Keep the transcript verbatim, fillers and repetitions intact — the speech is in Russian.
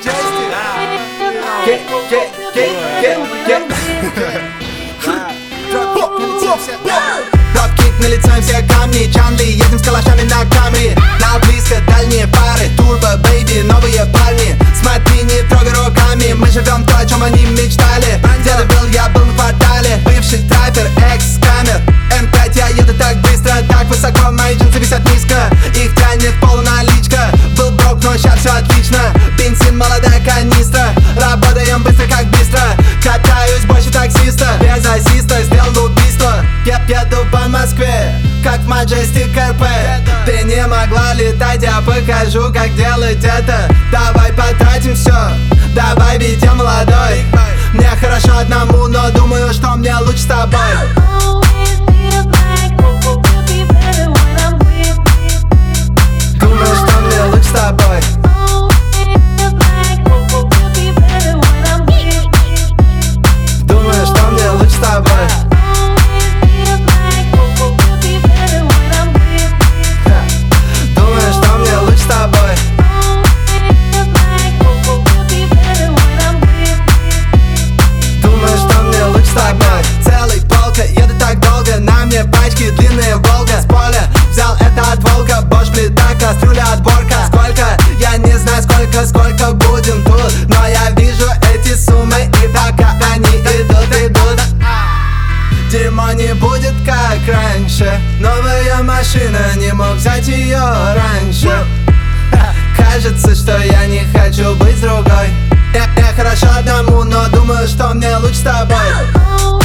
Get, get, get, get, get. Дропкик на лице все камни, Чанли, едем с калашами на камере. На близко дальние пары, турбо, бэйби, новые парни. Смотри, не трогай руками, мы живем то, о чем они мечтали. Где-то был, я был в квартале, бывший траппер, экс-камер. эм пять, я еду так быстро, так высоко, мои джинсы висят низко. Их тянет полуналичка, был брок, но сейчас все отлично. Бензин, молодая канистра, работаем быстро, как быстро. Катаюсь больше таксиста, без ассиста сделал убийство. Я еду по Москве, как в Majestic эр пэ. Ты не могла летать, я покажу, как делать это. Давай потратим все, давай, ведь я молодой. Мне хорошо одному, но думаю, что мне лучше с тобой. Думаю, что мне лучше с тобой. Думаю, что мне лучше с тобой. Думаю, что мне лучше с тобой. Думаю, что мне лучше с тобой. Целый полка, еду так долго, на мне пачки длинные Волга. С поля взял это от волка, Bosch плита, кастрюля, отборка. Сколько? Я не знаю сколько, сколько будем тут, но я вижу эти суммы, и пока они идут, идут. Дерьмо не будет как раньше, новая машина, не мог взять ее раньше. Кажется, что я не хочу быть с другой. Я, я хорошо одному, но думаю, что мне лучше с тобой.